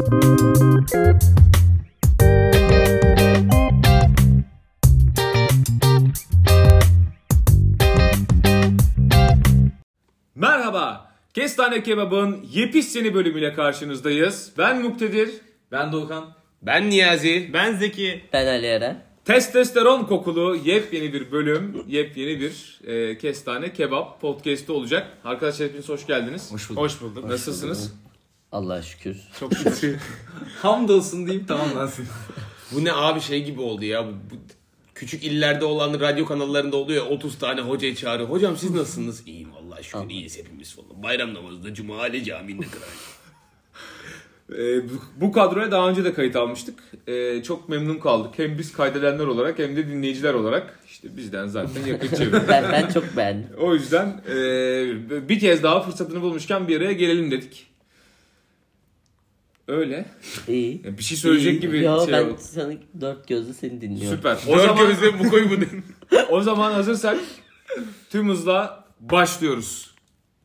Merhaba, Kestane Kebab'ın yepis yeni bölümüyle karşınızdayız. Ben Muktedir. Ben Doğukan. Ben Niyazi. Ben Zeki. Ben Ali Eren. Testosteron kokulu yepyeni bir bölüm, yepyeni bir Kestane Kebap podcast'ı olacak. Arkadaşlar hepiniz hoş geldiniz. Hoş bulduk. Hoş bulduk. Nasılsınız? Allah'a şükür. Çok şükür. Hamdolsun deyip tamamlansın. Bu ne abi şey gibi oldu ya. Bu küçük illerde olan radyo kanallarında oluyor ya 30 tane hocayı çağırıyor. Hocam siz nasılsınız? İyiyim Allah'a şükür iyiyiz hepimiz falan. Bayram namazında Cumali Camii'nde kırar. Bu kadroya daha önce de kayıt almıştık. Çok memnun kaldık. Hem biz kaydedenler olarak hem de dinleyiciler olarak. İşte bizden zaten yakın çevre. Ben çok beğendim. O yüzden bir kez daha fırsatını bulmuşken bir araya gelelim dedik. Öyle. İyi. Bir şey söyleyecek gibi Yo, şey ben oldu. sana dört gözle seni dinliyorum. Süper. Dört gözle bu koyu bu değil. O zaman hazırsak tüm hızla başlıyoruz.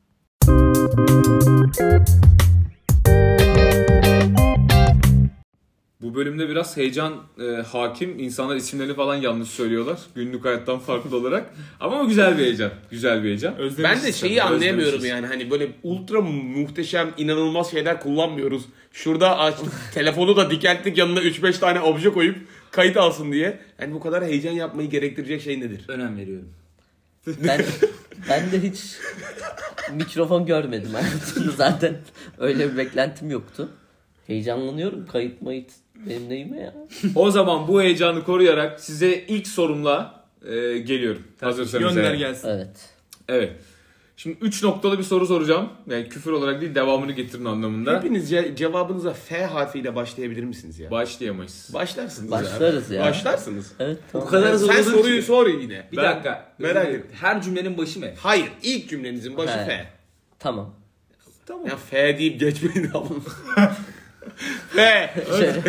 Bu bölümde biraz heyecan hakim. İnsanlar isimlerini falan yanlış söylüyorlar. Günlük hayattan farklı olarak. Ama o güzel bir heyecan. Güzel bir heyecan. Ben de şeyi anlayamıyorum yani hani böyle ultra muhteşem inanılmaz şeyler kullanmıyoruz. Şurada açtık telefonu da dikelttik yanına 3-5 tane obje koyup kayıt alsın diye. Yani bu kadar heyecan yapmayı gerektirecek şey nedir? Önem veriyorum. Ben de hiç mikrofon görmedim hayatımda zaten. Öyle bir beklentim yoktu. Heyecanlanıyorum. Kayıt benim neyime ya? O zaman bu heyecanı koruyarak size ilk sorumla geliyorum. Hazırsanız Gönder eğer. gelsin. Evet. Şimdi 3 noktalı bir soru soracağım. Yani küfür olarak değil, devamını getirin anlamında. Hepiniz cevabınıza F harfiyle başlayabilir misiniz ya? Başlayamayız. Başlarsınız Başlarız ya. Başlarsınız. Evet, tamam. Bu kadar hızlı Sen olur soruyu ki. sor yine. Bir dakika. Merak ettim. Her cümlenin başı mı? Hayır, ilk cümlenizin başı He. F. Tamam. Tamam. Ya F deyip geçmeyin tamam. F. Şöyle.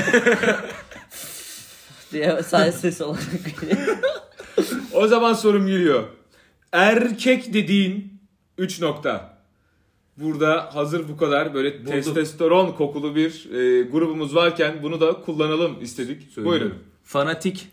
diye sadece ses olarak. O zaman sorum geliyor. Erkek dediğin 3 nokta. Burada hazır bu kadar böyle testosteron kokulu bir grubumuz varken bunu da kullanalım istedik. Buyurun. Fanatik.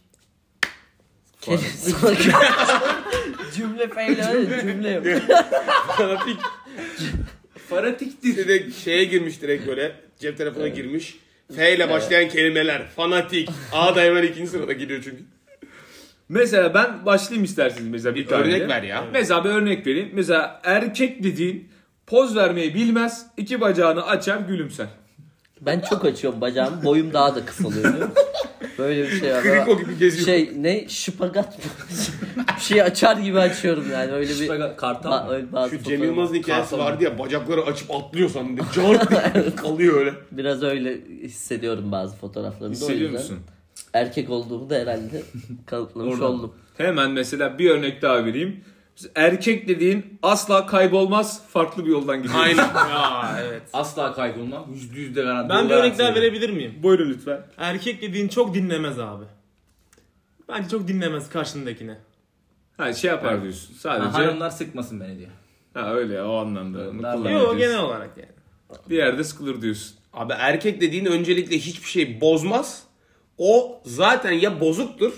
Cümle feyle cümle yok. Fanatik. Fanatiktir. Direkt şeye girmiş direkt böyle. Cep telefonuna girmiş. F ile başlayan kelimeler. Fanatik. A da hemen ikinci sırada gidiyor çünkü. Mesela ben başlayayım isterseniz mesela bir tane. Örnek ver ya. Mesela bir örnek vereyim. Mesela erkek dediğin poz vermeyi bilmez, iki bacağını açar gülümser. Ben çok açıyorum bacağımı. Boyum daha da kısalıyor biliyor musun? Böyle bir şey var. Kriko gibi geziyor. Şıpagat mı? Bir şey açar gibi açıyorum yani. Öyle bir Kartal mı? öyle bazı Şu Cem Yılmaz'ın hikayesi Kartal vardı ya bacakları açıp atlıyor sanırım. Cart diye kalıyor öyle. Biraz öyle hissediyorum bazı fotoğraflarımda. Hissediyor o yüzden musun? erkek olduğumu da herhalde kanıtlamış oldum. Hemen mesela bir örnek daha vereyim. Erkek dediğin asla kaybolmaz, farklı bir yoldan gidiyor. Aynen. Ya evet. Asla kaybolmam. %100 de garanti. Ben bir örnek daha verebilir miyim? Buyurun lütfen. Erkek dediğin çok dinlemez abi. Bence çok dinlemez karşındakine. Ha şey yapar diyorsun. Sadece. Hanımlar sıkmasın beni diye. Ha öyle ya, o anlamda. Mutlu Yok, olan Yok diyorsun. genel olarak yani. Bir yerde sıkılır diyorsun. Abi erkek dediğin öncelikle hiçbir şey bozmaz. O zaten ya bozuktur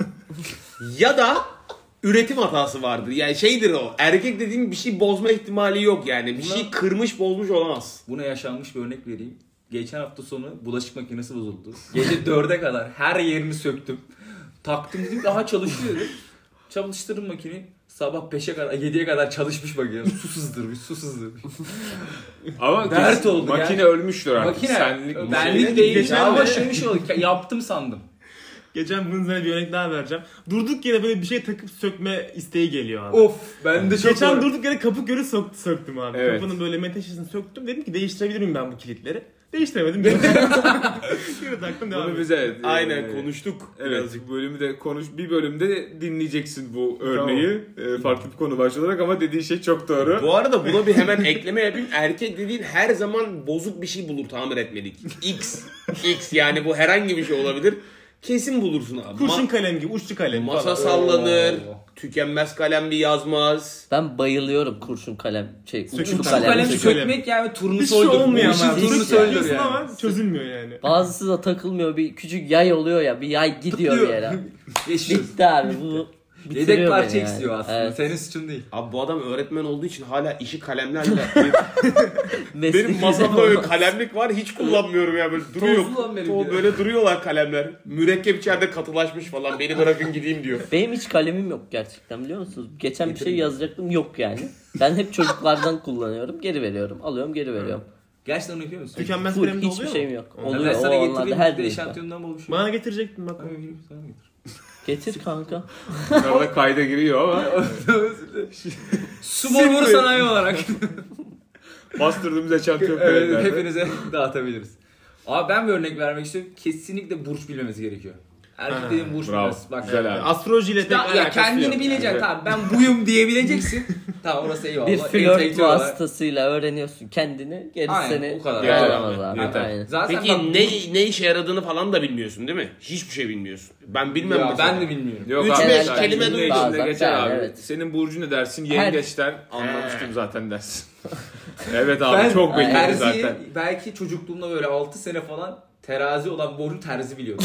ya da üretim hatası vardır. Yani şeydir o. Erkek dediğin bir şey bozma ihtimali yok yani. Bir şey kırmış bozmuş olamaz. Buna yaşanmış bir örnek vereyim. Geçen hafta sonu bulaşık makinesi bozuldu. Gece 4'e kadar her yerini söktüm. Taktım dedim daha çalışıyor dedim. Çalıştırdım makineyi. Sabah 5'e kadar 7'ye kadar çalışmış makine. Su sızdırmış. Ama Dert kesin oldu makine ya. ölmüştür artık. Makine Senlik benlik değil Geçen ama de- şunu şey oldu. Yaptım sandım. Geçen bunun üzerine bir örnek daha vereceğim. Durduk yere böyle bir şey takıp sökme isteği geliyor abi. Of, ben de çok Geçen var. durduk yere kapı görü söktüm abi. Evet. Kapının böyle menteşesini söktüm. Dedim ki değiştirebilir miyim ben bu kilitleri? Değiştiremedim. Geri taktım devam Bunu ettim. bize Aynen konuştuk. Evet, Birazcık. bu bölümü de bir bölümde dinleyeceksin bu örneği. Farklı bir konu baş olarak ama dediği şey çok doğru. Bu arada buna bir hemen ekleme yapayım. Erkek dediğin her zaman bozuk bir şey bulur tamir etmedik. X yani bu herhangi bir şey olabilir. Kesin bulursun abi. Kurşun kalem gibi, uçlu kalem Masa falan. sallanır, Tükenmez kalem bir yazmaz. Ben bayılıyorum kurşun kalem. Uçlu Söküm kalem. Kalem Söküm. sökmek yani Hiç turnusoydur. şey olmuyor Bu ama. işin turnusoydur Diyorsun yani. ama çözülmüyor yani. Bazısı da takılmıyor. Bir küçük yay oluyor ya. Bir yay gidiyor bir yere. Geçiyoruz. Bitti abi bu. Yedek bitiriyor parça beni yani. istiyor aslında. Evet. Senin suçun değil. Abi bu adam öğretmen olduğu için hala işi kalemlerle. Mesleki Benim masamda öyle olmaz. kalemlik var, hiç kullanmıyorum ya, böyle duruyor. Tozlu lan benim O de. böyle duruyorlar kalemler. Mürekkep içeride katılaşmış falan. Beni bırakın gideyim diyor. Benim hiç kalemim yok gerçekten, biliyor musunuz? Geçen bir şey yazacaktım, yok yani. Ben hep çocuklardan kullanıyorum. Geri veriyorum. Alıyorum, geri veriyorum. Gerçekten onu yapıyor musun? Tükenmez Full, kalemde hiçbir oluyor şeyim mu? yok. Ben Oluyor sana o onlarda getireyim. her Bir de birisi. eşantiyondan bol bir şey. Bana getirecektin bak. Sana getir. Getir kanka. Arada kayda giriyor ama Small sanayi olarak. bastırdığımız eşantiyon Evet, kalemlerde. hepinize dağıtabiliriz. Abi ben bir örnek vermek istiyorum. Kesinlikle burç bilmemesi gerekiyor. Erkek dediğim burç Bravo. bilmez. Bak. Güzel abi. Astrolojiyle pek Ya, alakası kendini yok. bileceksin, Evet. tamam ben buyum diyebileceksin. Tamam, orası eyvallah. Bir flört Entelektüel olarak- vasıtasıyla öğreniyorsun kendini. Gerisi Aynen, seni o kadar. bağlamaz Yeter abi. abi, yeter. Aynen. Zaten Peki bak, ne işe yaradığını falan da bilmiyorsun değil mi? Hiçbir şey bilmiyorsun. Ben bilmem ya, mesela. ben de bilmiyorum. Yok Üç, abi, beş sen kelime cümle duydum. içinde Bazen, geçer abi. evet. Senin burcun ne dersin? Her- Yengeç der. Anlamıştım zaten dersin. Evet abi, Ben çok belli terziyi zaten. belki çocukluğumda böyle 6 sene falan terazi olan borcu terzi biliyordum.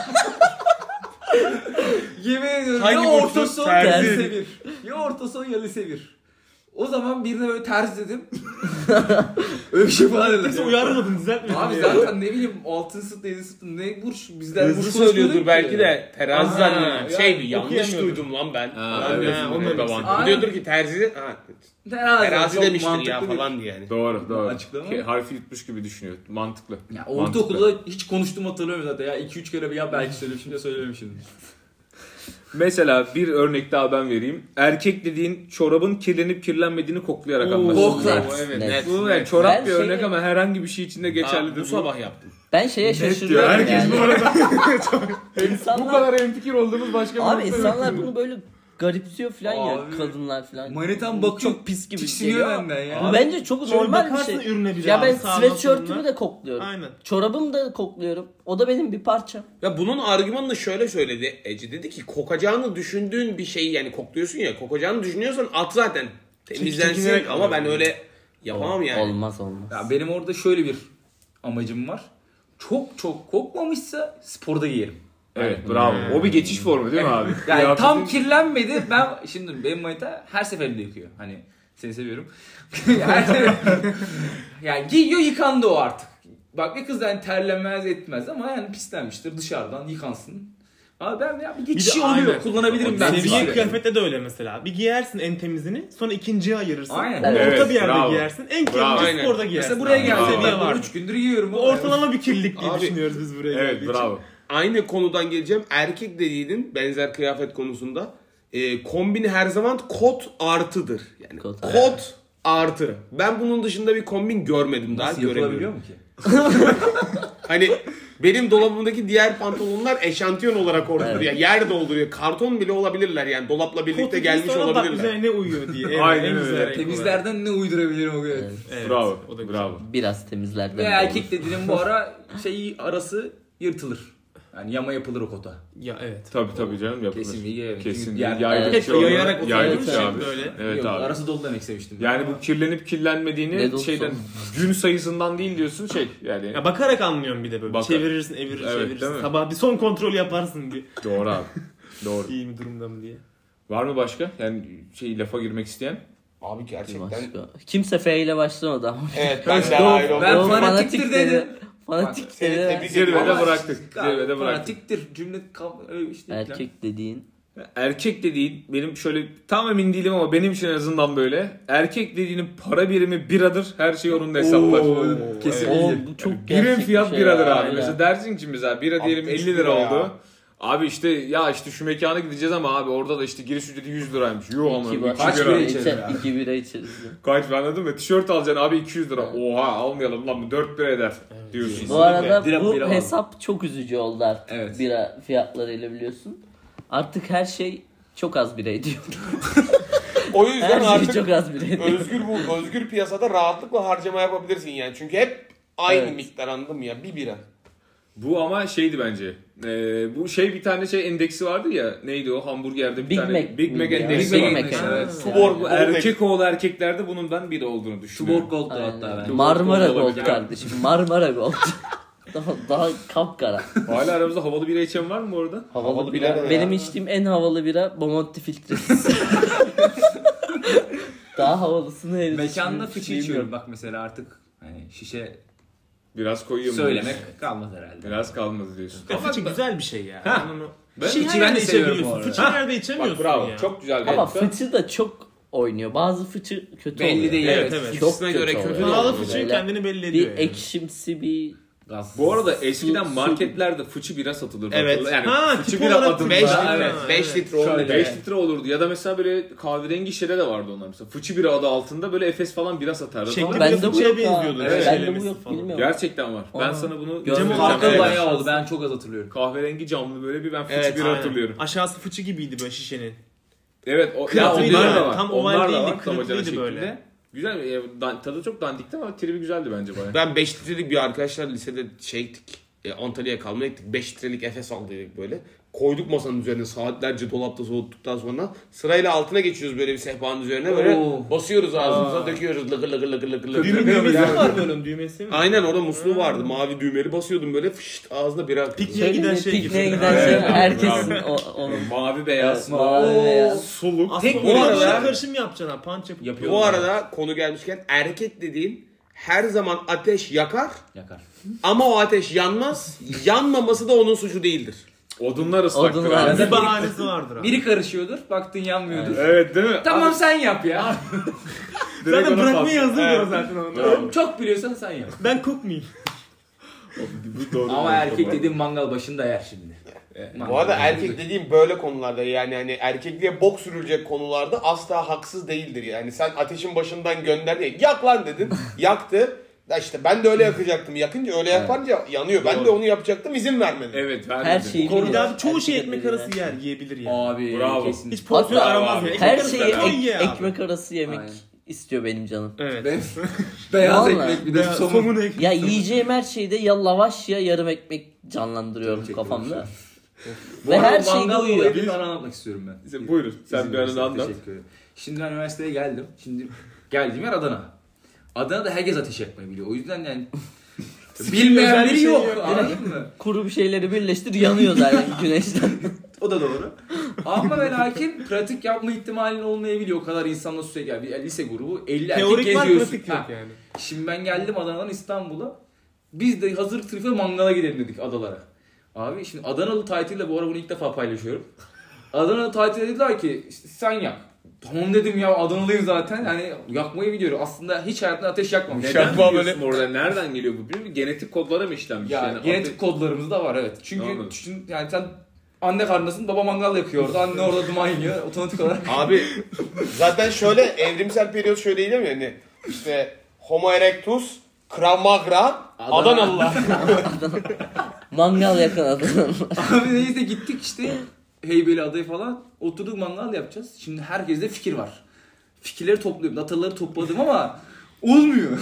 Yemin ediyorum Hangi ya burcu? orta son ya Terzi. lise 1. Ya orta son ya lise 1. O zaman birine böyle terzi dedim. Öyle bir şey falan Kimse dedim. uyarmadın, düzeltmedin. Abi ya. zaten ne bileyim 6. sınıfta 7. sınıfta ne burç bizden Hızlı burç söylüyordur konuşmuyorduk belki ki. de terazi Aha, zannediyor. ya, Şeydi, yanlış okuyamıyordum. duydum lan ben. Ha, Falan evet, diyorsun. onu evet, demek tamam. istedim. Diyordur ki terzi terazi çok demiştir ya mantıklı bir- falan diye yani. Doğru. Açıklama. Harfi yutmuş gibi düşünüyor. Mantıklı. Ya Mantıklı. ortaokulda hiç konuştuğumu hatırlamıyorum zaten ya 2-3 kere bir ya belki söylemişim ya söylememişim. Mesela bir örnek daha ben vereyim. Erkek dediğin çorabın kirlenip kirlenmediğini koklayarak Oo, anlaşılır. koklar. oo, evet. Net. Bu yani çorap Ben bir örnek şeyi- ama herhangi bir şey içinde geçerlidir. Bu sabah yaptım. Ben şeye Net diyor. şaşırıyorum Herkes yani. bu arada. Bu İnsanlar, kadar hemfikir olduğumuz başka bir abi nokta yok. insanlar bunu böyle garipsiyor falan ya, Abi, kadınlar falan. Manitan bakıyor Çok pis gibi tiksiniyor geliyor. benden ya. Bu bence çok Şöyle normal bir bakarsın şey. ürüne bir Ya ben sağdan sweatshirt'ümü soluna. de kokluyorum. Aynen. Çorabımı da kokluyorum. O da benim bir parçam. Ya bunun argümanını şöyle söyledi Ece. Dedi ki kokacağını düşündüğün bir şeyi, yani kokluyorsun ya, kokacağını düşünüyorsan at zaten. Temizlensin çekinerek ama ben alıyorum. öyle yapamam yani. Olmaz. Ya benim orada şöyle bir amacım var. Çok kokmamışsa sporda giyerim. Evet, bravo. O bir geçiş formu değil mi abi? Yani Kıyafetin- tam kirlenmedi. Ben şimdi benim manita her seferinde yıkıyor. Hani seni seviyorum. Yani giyiyor, yıkandı o artık. Bak bir kız yani terlemez etmez ama yani pislenmiştir, dışarıdan yıkansın. Abi ben ya bir geçişi Bir de oluyor. aynen. Kullanabilirim ben. Seviye bir süre. kıyafette de öyle mesela. Bir giyersin en temizini, sonra ikinciye ayırırsın. Aynen. Onu Evet, orta bir yerde bravo. giyersin. En Bravo. kirli Aynen. sporda giyersin. Mesela buraya geldim. Seviye Ben var. 3 gündür yiyorum. Bu ortalama bir kirlilik diye Abi, düşünüyoruz biz buraya Evet, geldiği için. bravo. Aynı konudan geleceğim. Erkek dediğinin benzer kıyafet konusunda kombini her zaman kot artıdır. Yani Kot, kot artı. Ben bunun dışında bir kombin görmedim daha. Nasıl yapılabiliyor Göremiyorum. mu ki? Hani benim dolabımdaki diğer pantolonlar eşantiyon olarak orada duruyor. Yer dolduruyor. Karton bile olabilirler yani. Dolapla birlikte Kotu gelmiş giy, sonra bak olabilirler. üzerine ne uyuyor diye. Evet, Aynen en güzel öyle. renk olarak. Temizlerden ne uydurabilirim o kadar. Evet, Bravo. o da güzel. Bravo. Biraz temizlerden. Ve de erkek olur. dediğinin bu ara arası yırtılır. Yani yama yapılır o kota. Ya evet. Tabii canım, yapılır. Kesin bilgi, evet. Kesin. Çünkü yani- Yaydıkça Hep olur. yayarak Yaydıkça oturuyoruz abi. böyle. Evet Yok, abi. arası dolu demek istemiştim. Yani bu kirlenip kirlenmediğini Ne dolusu şeyden, gün sayısından değil diyorsun yani. Ya bakarak anlıyorum bir de böyle. Bakar. Çevirirsin, evirirsin, Evet, değil mi? çevirirsin. Sabah bir son kontrol yaparsın bir. Doğru abi. Doğru. İyi mi durumda mı diye. Var mı başka? Yani lafa girmek isteyen? Abi gerçekten. Başka. Kimse F ile başlamadı ama. Evet, ben de ayrı Ben oldum. fanatiktir dedim. Fanatik Seni dedi. tebrik ediyorum. Zirvede Ama- bıraktık. Zirvede bıraktık. Fanatiktir cümle öyle işte. Erkek dediğin. Erkek dediğin, benim şöyle tam emin değilim ama benim için en azından böyle. Erkek dediğinin para birimi biradır. Her şey onun hesaplar. Kesin O bilgi. bu çok Birim gerçek bir fiyat şey biradır ya. abi. Aynen. Mesela dersin ki mesela bira diyelim 60 50 lira lira ya. oldu. Abi işte şu mekana gideceğiz ama abi orada da işte giriş ücreti 100 liraymış. Yuh ama İki Kaç bira. bira içeriz ya? 2 bira içeriz. Kaç anladın mı? Tişört alacaksın abi 200 lira. Oha almayalım lan bu 4 lira eder diyorsun. Bu arada Bira bu var. hesap çok üzücü oldu artık. Evet. Bira fiyatlarıyla biliyorsun. Artık her şey çok az bira ediyor. O yüzden Her şey artık çok az bira ediyor. özgür piyasada rahatlıkla harcama yapabilirsin yani. Çünkü hep aynı Evet. miktar, anladın mı ya? Bir bira. Bu ama şeydi bence. Bu bir tane endeksi vardı ya. Neydi o? Hamburgerde bir Big tane Mac Big Mac miydi ya? endeksi Big var. Mac Mac, evet. Tuborg Bu erkek oğlu erkeklerde bundan biri olduğunu düşünüyorum. Tuborg Gold'dur hatta Aynen. bence. Marmara Gold Gold olabilir. kardeşim. Marmara Gold. daha kapkara. Hala aramızda havalı bira içen var mı bu arada? Havalı bira bira. ne Benim ya? içtiğim en havalı bira Bomonti filtresiz. Daha havalısını henüz Mekanda hiçbir fıçı şeyim içiyorum yok. bak mesela artık. Hani şişe Biraz koyuyor mu? söylemek kalmaz herhalde. Biraz kalmadı diyorsun. Fıçı güzel bir şey ya. Ha. Ben onu... Ben Fıçıyı içi her ben yerde de seviyorum bu içebiliyorsun. arada. Fıçıyı Ha. nerede içemiyorsun Bak bravo. ya. Çok güzel bir Ama nokta. fıçı da çok oynuyor. Bazı fıçı kötü Belli oluyor. değil. Evet evet. Çok İkisine göre kötü kötü oluyor. Pahalı Böyle fıçı kendini belli ediyor. Bir yani. ekşimsi bir Gaz. Bu arada eskiden Su- marketlerde fıçı bira satılırdı. Evet. Yani Ha, fıçı tip bira olarak adında. 5 Evet. litre, Evet. 5 litre 10 Şöyle litre. 5 litre olurdu ya da mesela böyle kahverengi şişede de vardı onlar mesela. Fıçı bira adı altında böyle Efes falan bira satardı. Şekli Tamam. bile bende bu fıçıya yok ha. benziyordu. Evet. Bende bu Şeylemesi yok falan. bilmiyorum. Gerçekten var. Ben Aa, sana bunu görmedim. Cam göstereceğim. farklı Evet. bayağı oldu. Ben çok az hatırlıyorum. Kahverengi camlı böyle bir ben fıçı Evet, bira Aynen. hatırlıyorum. Aşağısı fıçı gibiydi böyle şişenin. Evet o Kırıklıydı onlar da yani. var. Tam oval Onlar da değildi, var, tabacana kırıklıydı şeklinde. böyle. Güzel tadı çok dandikti ama tribi güzeldi bence bayağı. Ben 5 litrelik bir arkadaşlar lisede gittik. Antalya'ya kalmaya gittik. 5 litrelik Efes aldıydık böyle. Koyduk masanın üzerine saatlerce dolapta soğuttuktan sonra sırayla altına geçiyoruz böyle bir sehpanın üzerine böyle Oo. basıyoruz ağzımıza döküyoruz lıkır lıkır lıkır lıkır lıkır. Düğmesi Yani. var böyle onun düğmesi mi? Aynen orada musluğu vardı mavi düğmeli basıyordum böyle fışt ağzına bira akıyordu. Pikniğe giden Söyleyeyim mi? şey gibi. Pikniğe giden şey Evet, herkesin bravo. onun. Mavi beyaz. Mavi beyaz. Soluk. Aslında Tek o bu arada arada- karışım yapacaksın ha. Punch yapıp. Yapıyor. Bu arada konu gelmişken erkek dediğin her zaman ateş yakar Yakar. ama o ateş yanmaz. Yanmaması da onun suçu değildir. Odunlar ıslaktır. Odunlar. abi. Bir bahanesi vardır abi. Biri karışıyordur, baktın yanmıyordur. Evet değil mi? Tamam sen yap ya. Direkt Zaten ona bırakmayı pas. yazıyor Evet. zaten onu. Bravo. Çok biliyorsan sen yap. Ben kokmayayım. Bu doğru. Ama erkek dediğin mangal başında yer şimdi. Bu arada erkek dediğim böyle konularda yani hani erkekliğe bok sürülecek konularda asla haksız değildir. Yani sen ateşin başından gönder ya yak lan dedin yaktı. Da işte ben de öyle yakacaktım. Yakınca öyle yapınca yanıyor. Ben de Doğru. onu yapacaktım izin vermedim. Evet vermedi. Her şeyi Bir bilir. daha çoğu şey Erkek ekmek bilir arası yer, yiyebilir yani. Abi Bravo. kesin. Hiç porsiyon Hatta aramaz ya. Ekmek Her arası şeyi koy ye abi. ekmek arası yemek Aynen. istiyor benim canım. Evet. Beyaz Vallahi. ekmek bir de Ya, somun. somun ekmek. Ya yiyeceğim her şeyde ya lavaş ya yarım ekmek canlandırıyorum Çok kafamda. Bu Ve arada her şeyde mangal uyuyor. olayını bir anlatmak istiyorum ben. İşte buyurun sen İzin bir verirsen anını anlat. teşekkür ederim. Şimdi ben üniversiteye geldim. Şimdi geldiğim yer Adana. Adana'da herkes ateş yakmayı biliyor. O yüzden yani bilmeyen özel bir biri şey yok. yok. Anladın mı? Kuru bir şeyleri birleştir yanıyor zaten güneşten. O da doğru. Ama ve lakin pratik yapma ihtimalin olmayabiliyor. O kadar insanla sürekli yani bir lise grubu 50 erkek Teorik var, geziyorsun. pratik yok Ha. yani. Şimdi ben geldim Adana'dan İstanbul'a. Biz de hazır tırıfa mangala gidelim dedik adalara. Abi şimdi Adanalı taytıyla bu ara bunu ilk defa paylaşıyorum. Adanalı taytıyla dediler ki işte sen yak. Tamam dedim ya Adanalıyım zaten. Yani yakmayı biliyorum. Aslında hiç hayatında ateş yakmamış. Neden Şakma biliyorsun orada? Nereden geliyor bu? Biliyor musun? Genetik kodlara mı işlenmiş? Ya Yani genetik kodlarımız da var evet. Çünkü Anladım. yani sen anne karnındasın, baba mangal yakıyor orada. Anne orada duman yiyor otomatik olarak. Abi zaten şöyle evrimsel periyot şöyle değil mi yani işte Homo erectus, Krav Maga, Adanalılar. Mangal yakan adam. Abi neyse gittik işte Heybeliada'ya falan oturduk mangal yapacağız. Şimdi herkeste fikir var. Fikirleri topluyorum, dataları topladım ama olmuyor.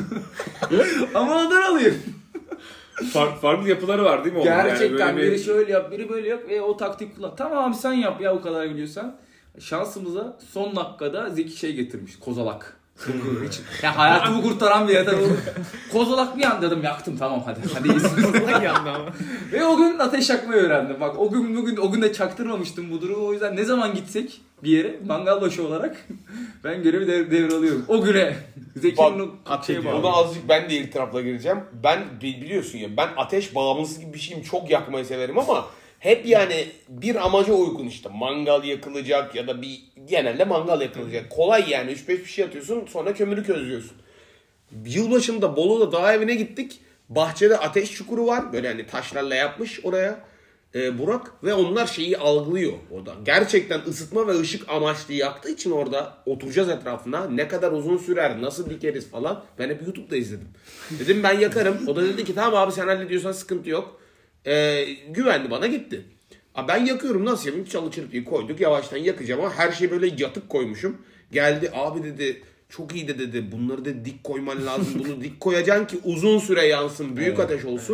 Ama Adanalıyım. farklı yapıları var değil mi? onun? Gerçekten Yani böyle biri şöyle yap, biri böyle yap ve o taktik kullan. Tamam abi sen yap ya o kadar biliyorsan. Şansımıza son dakikada Zeki şey getirmiş, kozalak. Ya hayatımı kurtaran bir yeter oğlum. Kozalak bir an dedim yaktım tamam hadi iyisiniz. Bak yandı ama. Ve o gün ateş yakmayı öğrendim. Bak o gün de çaktırmamıştım bu durumu. O yüzden ne zaman gitsek bir yere mangal başı olarak ben görevi devralıyorum. O güne Zeki'nin o şeye bağlı. Ona azıcık ben de itirafla gireceğim. Ben biliyorsun ya ben ateş bağımlısı gibi bir şeyim. Çok yakmayı severim ama hep yani bir amaca uygun işte. Mangal yakılacak ya da genelde mangal yakılacak. Kolay yani 3-5 bir şey atıyorsun sonra kömürü közlüyorsun. Yılbaşında Bolu'da dağ evine gittik. Bahçede ateş çukuru var. Böyle hani taşlarla yapmış oraya Burak. Ve onlar şeyi algılıyor orada. Gerçekten ısıtma ve ışık amaçlı yaktığı için orada oturacağız etrafına. Ne kadar uzun sürer, nasıl dikeriz falan. Ben hep YouTube'da izledim. Dedim ben yakarım. O da dedi ki tamam abi sen hallediyorsan sıkıntı yok. Güvendi bana gitti. Ben yakıyorum nasıl yapayım? Çalı çırpıyı koyduk yavaştan yakacağım ama her şeyi böyle yatık koymuşum. Geldi abi dedi çok iyi de dedi bunları da dik koyman lazım. Bunu dik koyacaksın ki uzun süre yansın büyük ateş olsun.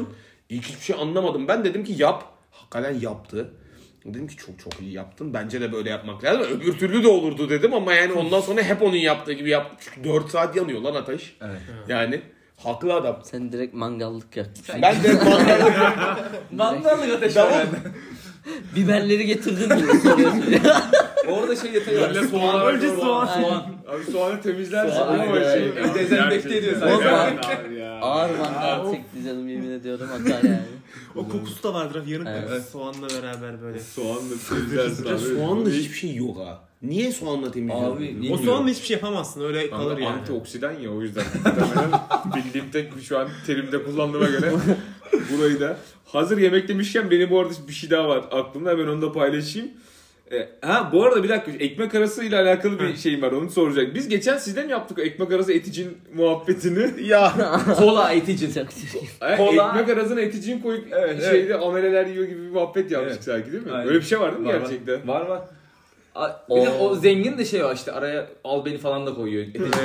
İlk hiçbir şey anlamadım. Ben dedim ki yap. Hakikaten yaptı. Dedim ki çok iyi yaptın. Bence de böyle yapmak lazım. Öbür türlü de olurdu dedim ama yani ondan sonra hep onun yaptığı gibi yaptım. Çünkü 4 saat yanıyor lan ateş. Evet. Yani haklı adam. Sen direkt mangallık yakmışsın. Ben de Mangallık ateş var. Biberleri getirdin mi soruyorsun. Orada şey detayı var. Soğan. Önce soğan. Abi soğanı temizlersin Soğan, ama aynen. Dezenfekte ediyor O sadece. zaman ya. ağır mangal çekti canım, yemin ediyorum, akar yani. O kokusu da vardır abi, yanık Evet. kokusu. Soğanla beraber böyle. Soğanla temizlersin abi. soğanla hiçbir şey yok ha. Niye soğanla temizliyorsun? Abi O bilmiyorum. soğanla hiçbir şey yapamazsın, öyle kalır Kanka yani. antioksidan ya, o yüzden. Muhtemelen bildiğim tek şu an terimde kullandığıma göre burayı da. Hazır yemek demişken benim bu arada bir şey daha var aklımda, ben onu da paylaşayım. Bu arada bir dakika, ekmek arası ile alakalı bir şeyim var, onu soracak. Biz geçen sizden mi yaptık o ekmek arası eticin muhabbetini? Ya Kola eticin. Çok çirkin. Kola. Ekmek arasına eticin koyup Evet, şeyde ameleler yiyor gibi bir muhabbet yapmıştık Evet. sanki, değil mi? Aynen. Böyle bir şey var değil mi Var, gerçekten? Var. Bir de o zengin de şey var işte, araya al beni falan da koyuyor.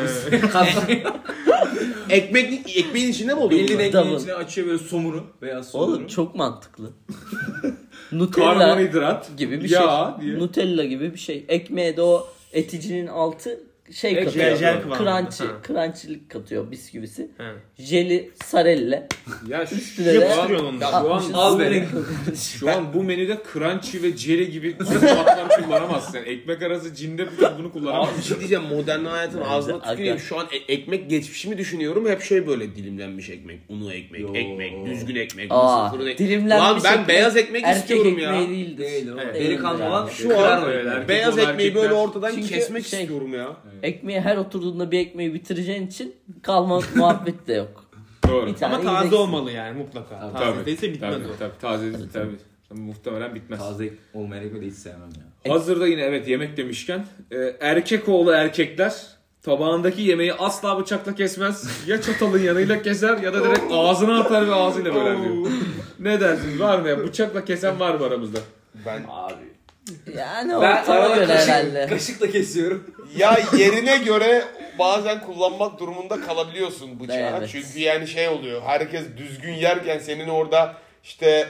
ekmeğin içinde mi oluyor? Belli bunlar? rengin Double. içine açıyor böyle somunu. Beyaz somunu. Oğlum çok mantıklı. Nutella Karbonhidrat, gibi bir yağ şey. diye. Nutella gibi bir şey. Ekmeğe de o eticinin altı şey Jel katıyor. kıvamında. Crunchy'lik katıyor, bisküvisi. He. Jeli sarelle. Ya Üstüne de Yapıştırıyorsun onu da. şu an, al beni. şu an bu menüde crunchy ve jelly gibi sıfatlar kullanamazsın. Yani ekmek arası cinde bunu Abi kullanamazsın. bir şey diyeceğim, modern hayatın ağzına Aga. tüküreyim. Şu an ekmek geçmişimi düşünüyorum. Hep şey böyle dilimlenmiş ekmek. Unu ekmek, Yo. ekmek, düzgün ekmek, Aa, mısır fırın ekmek. dilimlenmiş Lan ben ekmek beyaz ekmek erkek istiyorum ya. ekmeği değildir. Değil o. Evet. Delikanlı olan Değildir Şu kırar an o öyle. ekmeği. beyaz olan ekmeği böyle erkekler- ortadan Çünkü kesmek şey- istiyorum ya. Ekmeğe her oturduğunda bir ekmeği bitireceğin için kalma muhabbet de yok. Doğru. Bir tane Ama taze yiyeceksin. olmalı yani mutlaka. Tabii, Taze değilse bitmez tabii, o. tabii, tabii. Muhtemelen bitmez. Taze olmayan ekmeği de hiç sevmem ya. Hazırda yine evet yemek demişken erkek oğlu erkekler tabağındaki yemeği asla bıçakla kesmez. Ya çatalın yanıyla keser ya da direkt ağzına atar ve ağzıyla böler diyor. Ne dersiniz, var mı ya? Bıçakla kesen var mı aramızda? Ben Abi. Yani Ben ortaya arada göre herhalde. kaşıkla kesiyorum. ya yerine göre bazen kullanmak durumunda kalabiliyorsun bıçağı. Evet. Çünkü yani şey oluyor. Herkes düzgün yerken senin orada işte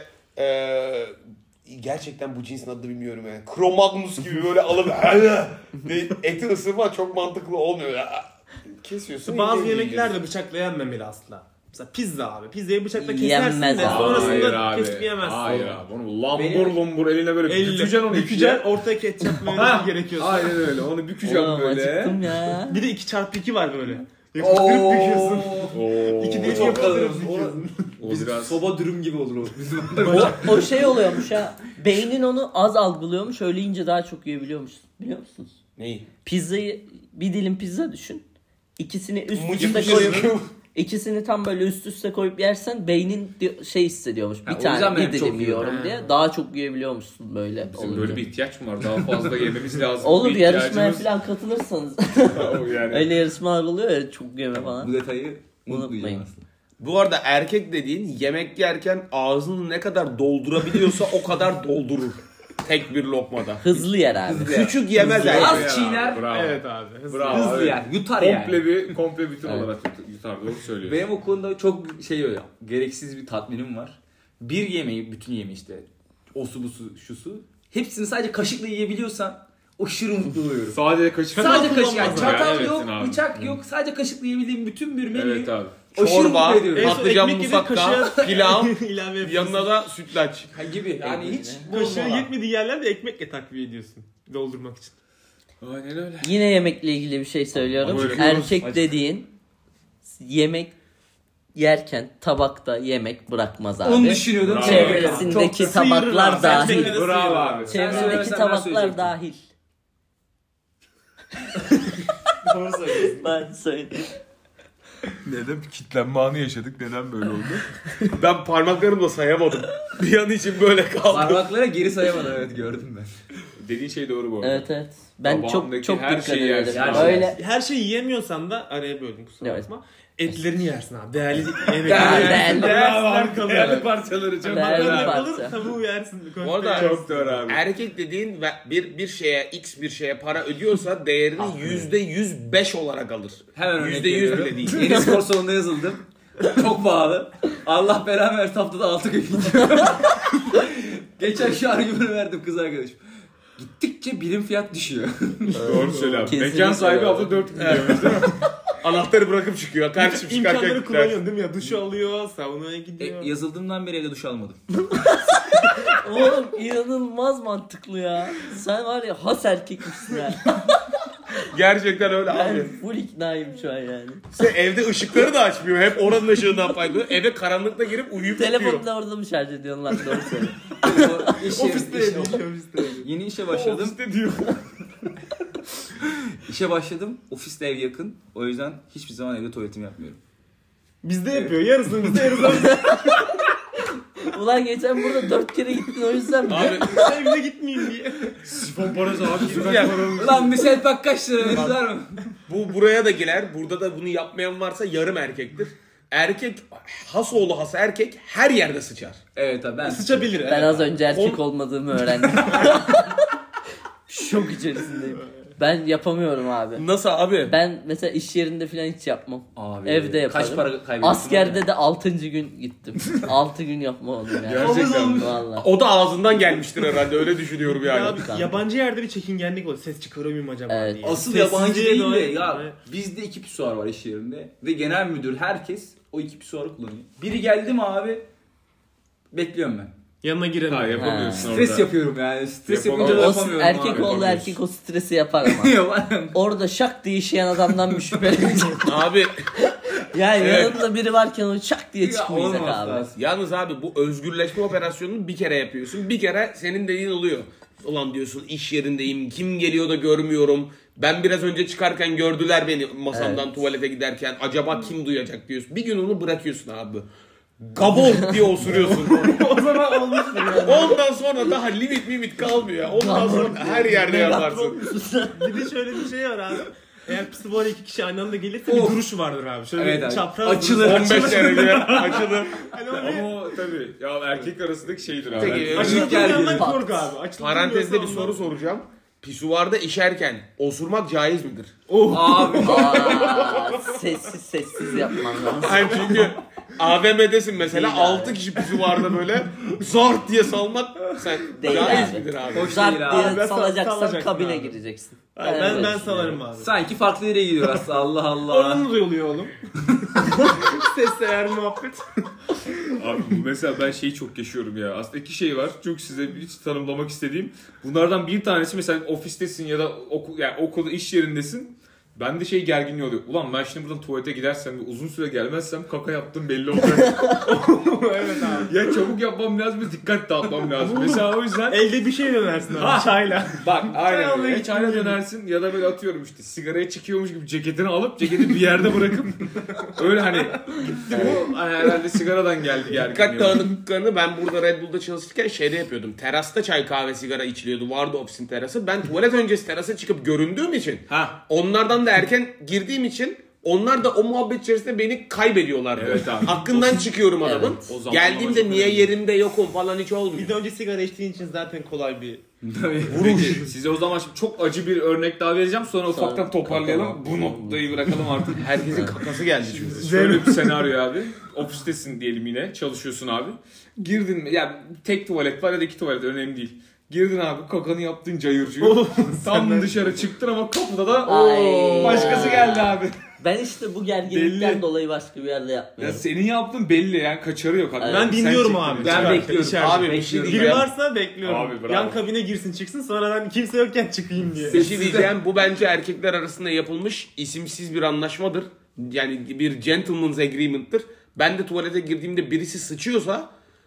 gerçekten bu cinsin adını bilmiyorum yani. Cro-Magnus gibi böyle alıp eti ısırma çok mantıklı olmuyor ya. Kesiyorsun. Bazı iyice yemekler yiyorsun. de bıçakla yenmemeli asla. Mesela pizza abi. Pizzayı bıçakla Yenmez kesersin de abi. sonrasında kesip yemezsin. Hayır abi. Onu lambur Benim- lumbur eline böyle Elle bükeceksin onu. bükeceksin, ortaya ketçap mayonez gerekiyorsa. Aynen öyle. Onu bükeceksin Oğlum böyle. acıktım ya. Bir de 2x2 var böyle. Yapıştırıp büküyorsun. Oo. İki de Çok kalır. O Bizim biraz soba dürüm gibi olur o. Bizim O şey oluyormuş ha. Beynin onu az algılıyormuş. Öyle yiyince daha çok yiyebiliyormuş. Biliyor musunuz? Neyi? Pizzayı, bir dilim pizza düşün. İkisini üst Mıcık üste bir şey koyup ikisini tam böyle üst üste koyup yersen beynin şey hissediyormuş. Bir Ha, o yüzden tane ben bir çok dilim yiyorum yiyorum. diye. Daha çok yiyebiliyormuşsun böyle. bizim olunca. böyle bir ihtiyaç mı var? Daha fazla yememiz lazım. Olur, Bir yarışmaya ihtiyacımız- falan katılırsanız. O yani. Öyle yarışmalar oluyor ya, çok yeme falan. Bu detayı Unutmayın. unutmayın aslında. Bu arada erkek dediğin yemek yerken ağzını ne kadar doldurabiliyorsa o kadar doldurur. Tek bir lokmada. Hızlı yer abi. Küçük yemez yer. erkek. Az çiğner. Bravo. Evet abi. Bravo. Hızlı evet. yer. Yutar yani. Komple bütün Evet. olarak yutar. Doğru söylüyorsun. Benim o konuda çok şey öyle. Gereksiz bir tatminim var. Bir yemeği, bütün yemeği işte. Osu busu şusu. Hepsini sadece kaşıkla yiyebiliyorsan aşırı mutlu oluyorum. Sadece kaşık. Sadece kaşık. Yani kullanmaz çatal ya, yok, evet abi. bıçak yok. Sadece kaşıkla yiyebildiğim bütün bir menüyü Evet abi. aşırı Çorba, mutlu ediyorum. En son patlıcan ekmek yedin, musakka, kaşığa pilav, ilave yapıyorsun. yanına da sütlaç. Ha gibi. Yani hiç Kaşığı bozmadan. yetmediği yerlerde ekmekle takviye ediyorsun. Doldurmak için. Aynen öyle. Yine yemekle ilgili bir şey söylüyorum. Buyurun. Erkek Hadi. dediğin yemek yerken tabakta yemek bırakmaz abi. Onu düşünüyordum. Bravo. Çevresindeki Çok sıyırır tabaklar abi. dahil. Sen de Bravo abi. Sen Çevredeki söylemesen ben tabaklar söyleyecektim. dahil. Doğru söylüyorsun. Ben söyleyeyim. Neden bir kitlenme anı yaşadık? Neden böyle oldu? Ben parmaklarımla sayamadım. Bir an için böyle kaldım. Parmaklara geri sayamadım, evet gördüm ben. Dediğin şey doğru bu arada. Evet evet. Ben Tabağındaki çok her dikkat şeyi ederim. yersin. Her şeyi Öyle Her şeyi yiyemiyorsan da araya böldüm kusura Evet. bakma. Etlerini yersin abi. Değerli yemekleri Değerli. yersin. Değerli kalıyor. Değerli parçaları çok Değerli Parmaklar parça. kalır, tavuğu yersin. Bu arada Çok doğru abi. erkek dediğin bir şeye, x bir şeye para ödüyorsa değerini %105 olarak alır. Hemen örnek %100 veriyorum. bile değil. Yeni spor salonunda yazıldım. Çok pahalı. Allah belamı versin haftada 6 gün gidiyor. Geçen şu argümanı verdim kız arkadaşım. Gittikçe birim fiyat düşüyor. Doğru söyle abi. Kesinlikle Mekan sahibi öyle. hafta 4 gidiyormuş değil mi? Anahtarı bırakıp çıkıyor. Kardeşim çıkarken İmkanları gider. kullanıyorsun değil mi ya? Duşu alıyor, saunaya gidiyor. Yazıldığımdan beri evde duş almadım. Oğlum inanılmaz mantıklı ya. Sen var ya has erkekmişsin ha. Gerçekten öyle Ben abi. full iknayım şu an yani. Sen evde ışıkları da açmıyor. Hep oranın ışığından faydalanıyor. Eve karanlıkta girip uyuyup çıkıyor. Telefonu da orada mı şarj ediyorsun lan doğru söyle. Ofiste yapıyor, ofiste. Yeni işe başladım. Ofiste diyor. İşe başladım. Ofisle ev yakın. O yüzden hiçbir zaman evde tuvaletimi yapmıyorum. Bizde yapıyor. Yarısını bizde, yarısını bizde. Ulan geçen burada 4 kere gittin o yüzden mi? Abi Evde gitmeyeyim diye. Sifon parası abi. Süper Ya. paramız. Ulan bir set bak kaç lira verirler mi? bu buraya da girer. Burada da bunu yapmayan varsa yarım erkektir. Erkek, has oğlu has erkek her yerde sıçar. Evet abi ben Sıçabilir. Ben evet. az önce erkek olmadığımı öğrendim. Şok içerisindeyim. Ben yapamıyorum abi. Nasıl abi? Ben mesela iş yerinde falan hiç yapmam. Abi, Evde yaparım. kaç para kaybediyorsun? Askerde de 6. gün gittim. 6 gün yapmadım yani. Gerçekten. Valla. O da ağzından gelmiştir herhalde, öyle düşünüyorum Ya yani. abi, yabancı yerde bir çekingenlik oluyor. Ses çıkarıyor muyum acaba Evet. diye. Asıl Sessizliğe yabancı değil de dolayı- ya Evet. bizde 2 pisuar var iş yerinde ve genel müdür herkes o 2 pisuarı kullanıyor. Biri geldi mi abi bekliyorum ben. Yanına giremiyor. Ha yapamıyorsun orada. Stres yapıyorum yani. Stres Yapamam. yapınca da O yapamıyorum erkek abi. oğlu erkek o stresi yapar ama. Yapamıyorum. Orada şak diye işeyen adamdan bir şüphelenecek. Abi Yani Evet. yanında biri varken o şak diye Ya, çıkmayacak olmaz abi. lazım. yalnız abi bu özgürleşme operasyonunu bir kere yapıyorsun. Bir kere senin dediğin oluyor. Ulan diyorsun iş yerindeyim. Kim geliyor da görmüyorum. Ben biraz önce çıkarken gördüler beni masamdan tuvalete giderken. Acaba kim duyacak diyorsun. Bir gün onu bırakıyorsun abi. Gabol diye osuruyorsun. O zaman olmuştur yani. Ondan sonra daha limit kalmıyor. Ondan sonra her yerde yaparsın. Bir de şöyle bir şey var abi. Eğer pisi 2 kişi aynı anda gelirse bir duruş vardır abi. Şöyle Evet bir abi. çapraz Açılır. duruş. 15 derece açılır. Hani öyle Ama o tabii ya erkek arasındaki şeydir abi. Peki, Erkek- açıldığın Gel yandan gelin. kork abi. Açıldığın Parantezde bir yandan soru ondan- soracağım. Pisuvarda işerken osurmak caiz midir? Abi Aa, sessiz yapman lazım. Hayır çünkü AVM'desin mesela Değil 6 abi. kişi pisuvarda böyle zart diye salmak sen Değil caiz abi. midir abi? Hoş Zart değil diye abi. Ben salacaksan salacaksın kabine abi. gireceksin. Hayır, öyle ben düşünüyorum. salarım abi. sanki farklı yere gidiyor aslında Allah Allah. Oradan da yoluyor oğlum. Ses eğer muhabbet. Abi mesela ben şeyi çok yaşıyorum ya. Aslında iki şey var. Çok size hiç tanımlamak istediğim. Bunlardan bir tanesi mesela ofistesin ya da yani okulda iş yerindesin. Bende şey gerginliği oluyor. Ulan ben şimdi buradan tuvalete gidersem ve uzun süre gelmezsem kaka yaptım belli olacak. Evet abi. Ya çabuk yapmam lazım ve dikkat dağıtmam lazım. Mesela o yüzden Elde bir şey dönersin Ha. abi çayla. bak aynen almaya öyle. Ya gittim çayla gibi. dönersin ya da böyle atıyorum işte sigaraya çıkıyormuş gibi ceketini alıp ceketi bir yerde bırakıp öyle hani gitti bu herhalde sigaradan geldi Dikkat gerginliği. dağınıklıklarını ben burada Red Bull'da çalışırken şeyde yapıyordum. Terasta çay kahve sigara içiliyordu. Vardı ofisin terası. Ben tuvalet öncesi terasa çıkıp göründüğüm için Ha. onlardan da erken girdiğim için onlar da o muhabbet içerisinde beni kaybediyorlardı. Evet abi. Hakkından çıkıyorum adamın. O zaman Geldiğimde ama niye çok yerimde yokum falan hiç olmuyor. Bir de önce sigara içtiğin için zaten kolay bir... Peki, size o zaman şimdi çok acı bir örnek daha vereceğim. Sonra ufaktan toparlayalım. Bu noktayı bırakalım artık. Herkesin kakası geldi çünkü. Şöyle bir senaryo abi. Ofistesin diyelim yine. Çalışıyorsun abi. Girdin mi? Ya tek tuvalet var ya da iki tuvalet önemli değil. Girdin abi kakanı yaptın cayırcıyor. Tam dışarı çıktın ama kapıda da Ay. başkası geldi abi. Ben işte bu gerginlikten Belli. dolayı başka bir yerde Ya yapmıyorum. senin yaptığın belli yani kaçarı yok. Abi. Evet. Ben Sen dinliyorum çektin abi. yani. Ben bekliyorum. İçeride. Abi bir şey Bekliyorum. Biri diyeceğim. varsa bekliyorum. Abi, bravo. Yan kabine girsin çıksın sonra ben kimse yokken çıkayım diye. Bir şey diyeceğim. Bu bence erkekler arasında yapılmış isimsiz bir anlaşmadır. Yani bir gentleman's agreement'tır. Ben de tuvalete girdiğimde birisi sıçıyorsa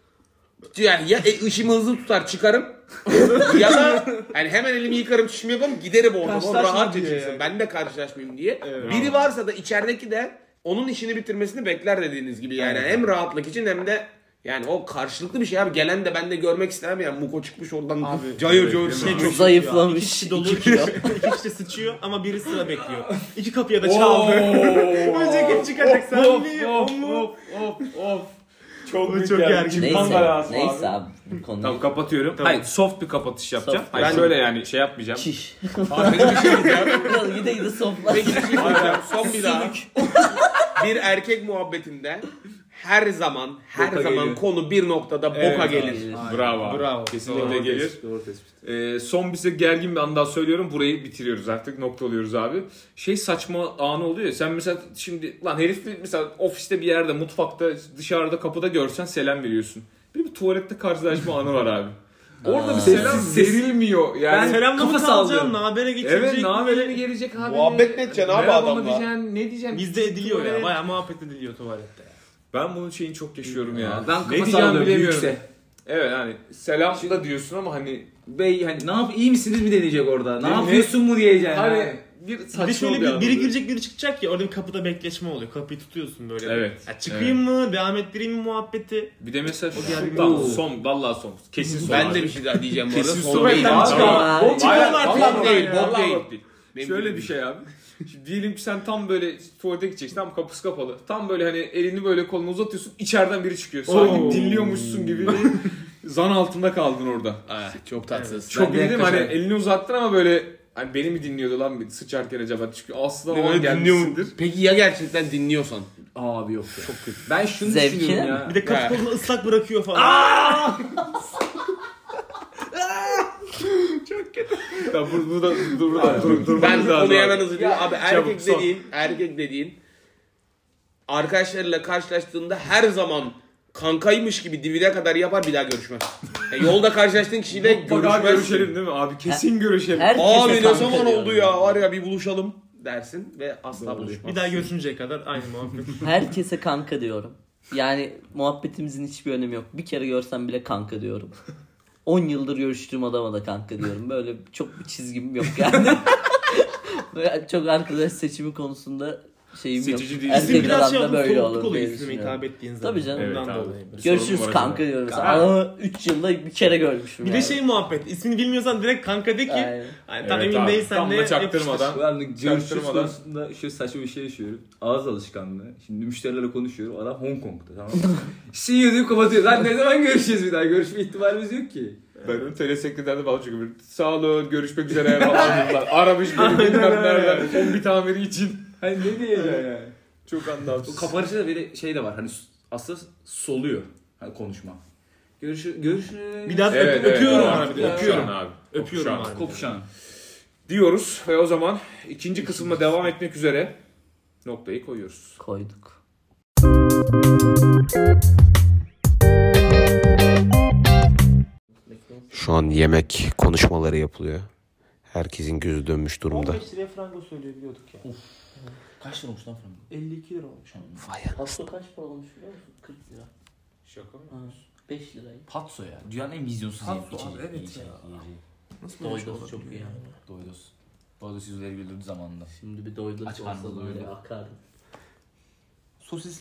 yani ya ışımı hızlı tutar çıkarım ya da yani hemen elimi yıkarım çişimi yaparım giderim orada. Karşılaşma Rahatça diye çıksın. yani. Ben de karşılaşmayayım diye. Evet. Biri varsa da içerideki de onun işini bitirmesini bekler dediğiniz gibi yani. Hem rahatlık için hem de yani o karşılıklı bir şey abi. Gelen de ben de görmek istemem yani. Muko çıkmış oradan cayır cayır Şey sıçıyor. çok Zayıflamış. 2 kişi dolu. 2 2 kilo. kişi sıçıyor ama biri sıra bekliyor. 2 kapıya da çaldı. Önce kim çıkacak sen mi? O mu? Of. Çok büyük çok yani. gergin. Çimpan belası Neyse abi bu konuyu. Tamam kapatıyorum. Hayır soft bir kapatış yapacağım. Soft. Hayır Ben- şöyle yani şey yapmayacağım. Çiş. Abi benim bir şey diyeceğim. Biraz gide sofla. Peki bir şey diyeceğim. Son bir daha. bir erkek muhabbetinde her zaman Boka geliyor. konu bir noktada boka Evet, gelir. Bravo abi. Bravo. Kesinlikle Doğru gelir. tespit, doğru tespit. Son bize gergin bir an daha söylüyorum. Burayı bitiriyoruz artık. Noktalıyoruz abi. Saçma anı oluyor ya. Sen mesela şimdi lan herif mesela ofiste bir yerde, mutfakta, dışarıda, kapıda görsen selam veriyorsun. Bir tuvalette karşılaşma anı var abi. Orada bir selam verilmiyor. Yani Selamla mı kafa kalacaksın? sallıyorum. Nabere geçecek. evet, ne haberine gelecek abi? Muhabbet ne edeceksin abi Merhaba adamla? mı diyeceksin, ne diyeceksin? Bizde ediliyor ya. Tuvalet. Bayağı muhabbet ediliyor tuvalette ya. Ben bunun şeyini çok yaşıyorum ya. Ben ne kafa diyeceğimi sallıyorum bilemiyorum. büyükse. Evet hani selam da diyorsun ama hani Bey hani ne yap iyi misiniz mi deneyecek orada? Ne Ne- yapıyorsun mu diyeceksin. hani bir Bir de saçma şöyle bir biri anı. girecek biri çıkacak ya orada bir kapıda bekleşme oluyor. Kapıyı tutuyorsun böyle. Evet, Ya çıkayım mı? Devam ettireyim mi muhabbeti? Bir de mesela diğer tamam, bir- son vallahi son. Kesin son. Ben abi. de bir şey daha diyeceğim bu arada. Kesin Son son. değil. Abi, Aa, bok Hayır, çıkar artık. bok değil, bok Vallahi değil. bok değil. Benim Şöyle bildiğim. bir şey abi. Şimdi diyelim ki sen tam böyle tuvalete gideceksin, tam kapısı kapalı. Tam böyle hani elini böyle kolunu uzatıyorsun, içeriden biri çıkıyor. Sanki Oo. dinliyormuşsun gibi zan altında kaldın orada. Ah, çok tatsız. Çok Ben de iyi değil mi? Hani yaklaşamam. elini uzattın ama böyle hani beni mi dinliyordu lan bir sıçarken acaba? Çünkü aslında o an Dinliyor mu? gelmişsindir. Peki ya gerçekten dinliyorsan? Abi yok. Çok kötü. Ben şunu Zevkine düşünüyorum mi? ya. Bir de kapı kolunu ıslak bırakıyor falan. Ya burada durmamız Ben bu lazım konuya abi. hemen hızlıca. Abi çabuk, son. erkek dediğin arkadaşlarıyla karşılaştığında her zaman kankaymış gibi dibine kadar yapar bir daha görüşmez. Yolda karşılaştığın kişiyle Mutlaka görüşmezsin. görüşelim değil mi abi? Kesin görüşelim. Herkese Abi ne kanka zaman diyorum oldu yani. ya var ya bir buluşalım dersin ve asla buluşmaz. Bir daha görüşünceye kadar aynı muhabbet. Herkese kanka diyorum. Yani muhabbetimizin hiçbir önemi yok. Bir kere görsem bile kanka diyorum. 10 yıldır görüştüğüm adama da kanka diyorum. Böyle çok bir çizgim yok yani. Böyle çok arkadaş seçimi konusunda şeyim Seçici yok. değilsin. İsim Erkek biraz şey adamda olur, böyle soğukluk olur oluyor diye ismime hitap düşünüyorum. ettiğin zaman. Tabii canım. Evet Ondan abi. dolayı. Görüşürüz Sorun var kanka acaba? diyorum. Kanka. Ama 3 yılda bir kere görmüşüm Bir yani. de şey muhabbet. İsmini bilmiyorsan direkt kanka de ki. Aynen. Hani tam Evet emin abi, değilsen tam de da çaktırmadan. Ben de görüşürüz Çaktırmadan. konusunda şöyle saçma bir şey yaşıyorum. Ağız alışkanlığı. Şimdi müşterilerle konuşuyorum. Adam Hong Kong'da tamam mı? CEO diyor kapatıyor. Lan ne zaman görüşeceğiz bir daha? Görüşme ihtimalimiz yok ki. Ben onu telesekreterde falan çünkü sağ olun görüşmek üzere falan diyorlar. Aramış beni bilmem nereden kombi tamiri için. Hani ne diyeceksin yani? Çok O anlamsız. kapanışta da böyle şey de var. Hani aslında soluyor. Hani konuşma. Görüşürüz. Bir daha Evet, öpüyorum evet, abi. evet. Öpüyorum. Kopuşan abi. Öpüyorum Kopuşan. abi. Kopuşan. Diyoruz ve o zaman ikinci kısımda devam etmek üzere noktayı koyuyoruz. Koyduk. Şu an yemek konuşmaları yapılıyor. Herkesin gözü dönmüş durumda. 15 liraya frango söylüyor biliyorduk ya. Kaç lira olmuş lan frango? 52 lira olmuş. Hasta kaç para olmuş biliyor musun? 40 lira. Şaka mı? 5 lirayı. Patso ya. Dünyanın en vizyonsuz Patso içeceği. abi, evet yiyeceği. Nasıl böyle şey Doydos çok olabilir iyi ya? yani. Doydos. Doydos yüzleri güldürdü zamanında. Şimdi bir doydos Aç olsa karnına böyle doydu. akardı. Sosis